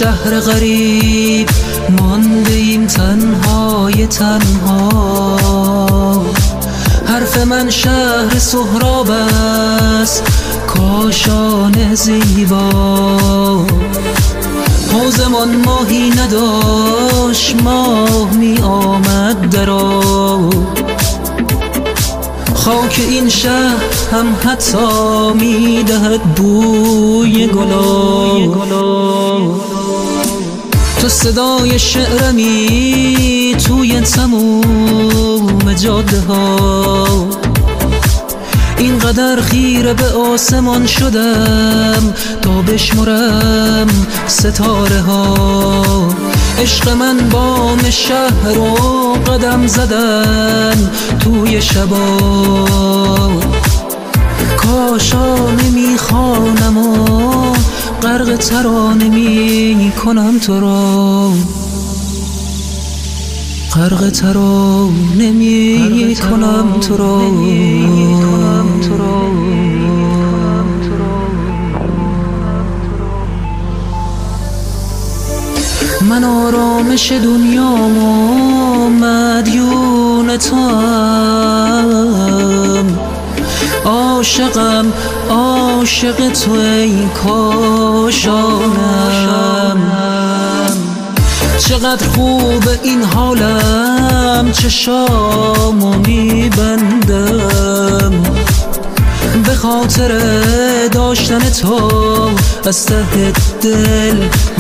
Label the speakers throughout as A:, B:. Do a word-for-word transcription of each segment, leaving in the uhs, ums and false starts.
A: شهر غریب مانده ایم تنهای تنها. حرف من شهر سهراب است، کاشان زیبا. حوضمان ماهی نداشت، ماه می آمد درا. خاک این شهر هم حتی می دهد بوی گلا. تو صدای شعرمی توی تموم جاده ها. اینقدر خیره به آسمان شدم تا بشمرم ستاره ها. عشق من بام شهر و قدم زدن توی شبا. کاشانه میخوانم و غرق ترانه میکنم تو را. غرق ترانه میکنم تو را. من آرامش دنیام و مدیون توام. عاشقم عاشق تو ای کاشانم. چقدر خوب این حالم، چشامو میبندم به خاطر داشتن تو. از ته دل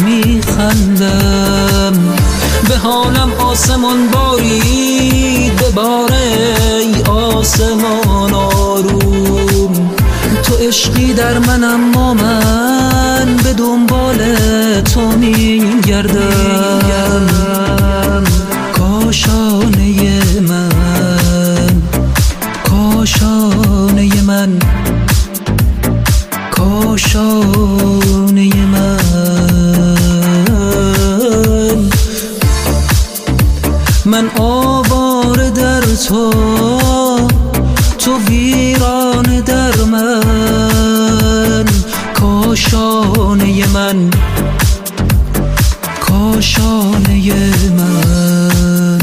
A: میخندم. به حالم آسمان بارید، ببار ای آسمان آروم. تو عشقی در من اما من به دنبال تو میگردم. کاشانه من، کاشانه من، کاشانه من. من آواره در تو، تو ویرانه در من. کاشانه من، کاشانه من.